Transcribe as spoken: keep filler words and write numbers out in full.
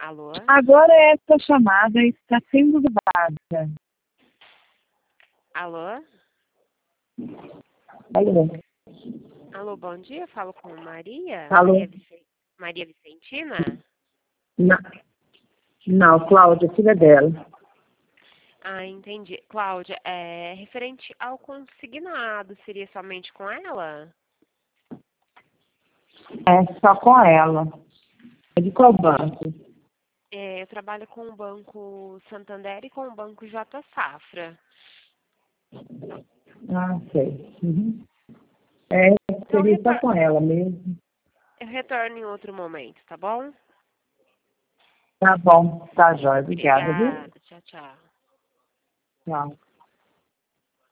Alô? Agora esta chamada está sendo gravada. Alô? Alô? Alô, bom dia. Falo com Maria. Alô? Maria, Vicen- Maria Vicentina? Não, não, Cláudia, filha dela. Ah, entendi. Cláudia, é referente ao consignado, seria somente com ela? É só com ela. É de qual banco? É, eu trabalho com o Banco Santander e com o Banco J Safra. Ah, sei. Uhum. É, Então, seria só retor- com ela mesmo. eu retorno em outro momento, tá bom? Tá bom, tá jóia. Obrigada, viu? Obrigada. Tchau, tchau. Tchau.